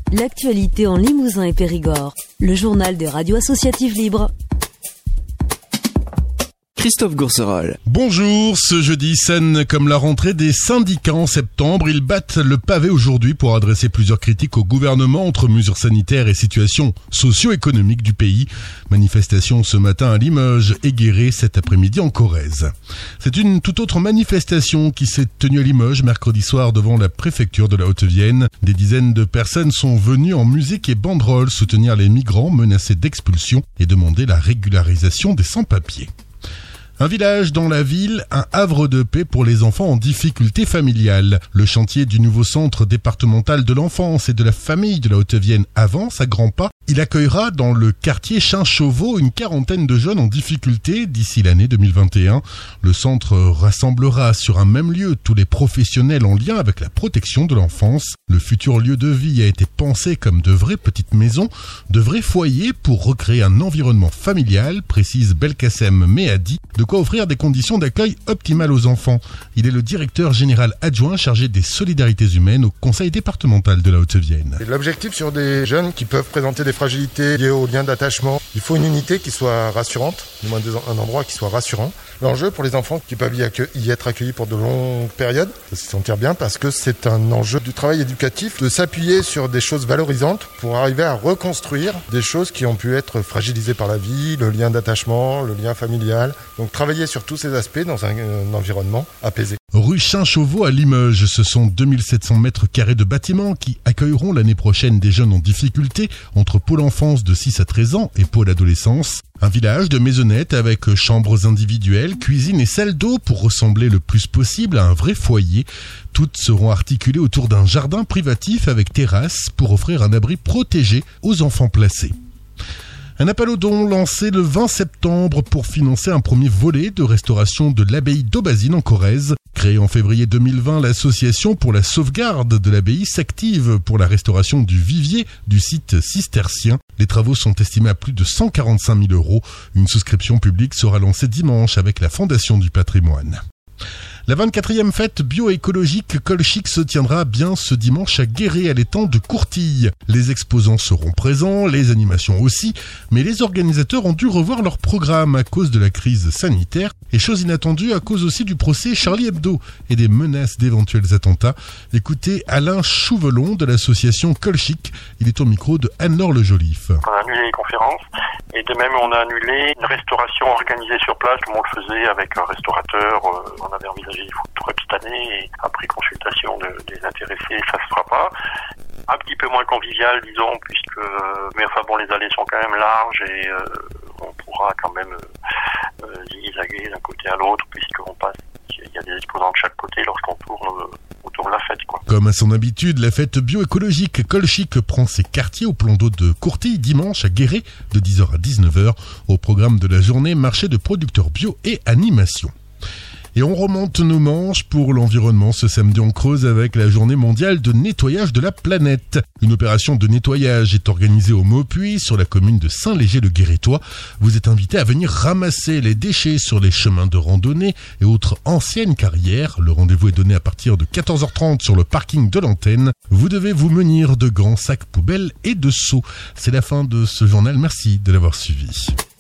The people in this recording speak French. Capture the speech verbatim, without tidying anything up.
L'actualité en Limousin et Périgord. Le journal des radios associatives libres. Christophe Gourcerol. Bonjour, ce jeudi sonne comme la rentrée des syndicats en septembre. Ils battent le pavé aujourd'hui pour adresser plusieurs critiques au gouvernement entre mesures sanitaires et situation socio-économique du pays. Manifestation ce matin à Limoges et Guéret cet après-midi en Corrèze. C'est une toute autre manifestation qui s'est tenue à Limoges mercredi soir devant la préfecture de la Haute-Vienne. Des dizaines de personnes sont venues en musique et banderoles soutenir les migrants menacés d'expulsion et demander la régularisation des sans-papiers. Un village dans la ville, un havre de paix pour les enfants en difficulté familiale. Le chantier du nouveau centre départemental de l'enfance et de la famille de la Haute-Vienne avance à grands pas. Il accueillera dans le quartier Chain-Chauveau une quarantaine de jeunes en difficulté d'ici l'année deux mille vingt et un. Le centre rassemblera sur un même lieu tous les professionnels en lien avec la protection de l'enfance. Le futur lieu de vie a été pensé comme de vraies petites maisons, de vrais foyers pour recréer un environnement familial, précise Belkacem Mehadi, de quoi offrir des conditions d'accueil optimales aux enfants. Il est le directeur général adjoint chargé des solidarités humaines au conseil départemental de la Haute-Vienne. L'objectif sur des jeunes qui peuvent présenter des fragilités liées aux liens d'attachement, il faut une unité qui soit rassurante, du moins un endroit qui soit rassurant. L'enjeu pour les enfants qui peuvent y, accue- y être accueillis pour de longues périodes, c'est se sentir bien parce que c'est un enjeu du travail éducatif de s'appuyer sur des choses valorisantes pour arriver à reconstruire des choses qui ont pu être fragilisées par la vie, le lien d'attachement, le lien familial. Donc travailler sur tous ces aspects dans un, un environnement apaisé. Rue Chain-Chauveau à Limoges, ce sont deux mille sept cents mètres carrés de bâtiments qui accueilleront l'année prochaine des jeunes en difficulté entre pôle enfance de six à treize ans et pôle adolescence. Un village de maisonnettes avec chambres individuelles, cuisine et salle d'eau pour ressembler le plus possible à un vrai foyer. Toutes seront articulées autour d'un jardin privatif avec terrasse pour offrir un abri protégé aux enfants placés. Un appel aux dons lancé le vingt septembre pour financer un premier volet de restauration de l'abbaye d'Aubazine en Corrèze. Créée en février deux mille vingt, l'association pour la sauvegarde de l'abbaye s'active pour la restauration du vivier du site cistercien. Les travaux sont estimés à plus de cent quarante-cinq mille euros. Une souscription publique sera lancée dimanche avec la Fondation du patrimoine. La vingt-quatrième fête bioécologique Colchic se tiendra bien ce dimanche à Guéret à l'étang de Courtille. Les exposants seront présents, les animations aussi, mais les organisateurs ont dû revoir leur programme à cause de la crise sanitaire et chose inattendue à cause aussi du procès Charlie Hebdo et des menaces d'éventuels attentats. Écoutez Alain Chouvelon de l'association Colchic, il est au micro de Anne-Laure Le Joliffe. On a annulé les conférences et de même on a annulé une restauration organisée sur place comme on le faisait avec un restaurateur. Euh, on avait envisagé des food trucks cette année et après consultation de, des intéressés, ça se fera pas. Un petit peu moins convivial, disons, puisque mais enfin bon, les allées sont quand même larges et euh, on pourra quand même euh, zigzaguer d'un côté à l'autre puisqu'on passe. Il y a des exposants de chaque côté lorsqu'on tourne euh, autour de la fête, quoi. Comme à son habitude, la fête bioécologique Colchic prend ses quartiers au plan d'eau de Courtille dimanche à Guéret de dix heures à dix-neuf heures. Au programme de la journée, marché de producteurs bio et animation. Et on remonte nos manches pour l'environnement ce samedi en Creuse avec la journée mondiale de nettoyage de la planète. Une opération de nettoyage est organisée au Maupuy sur la commune de Saint-Léger-le-Guérétois. Vous êtes invité à venir ramasser les déchets sur les chemins de randonnée et autres anciennes carrières. Le rendez-vous est donné à partir de quatorze heures trente sur le parking de l'antenne. Vous devez vous munir de grands sacs poubelles et de seaux. C'est la fin de ce journal. Merci de l'avoir suivi.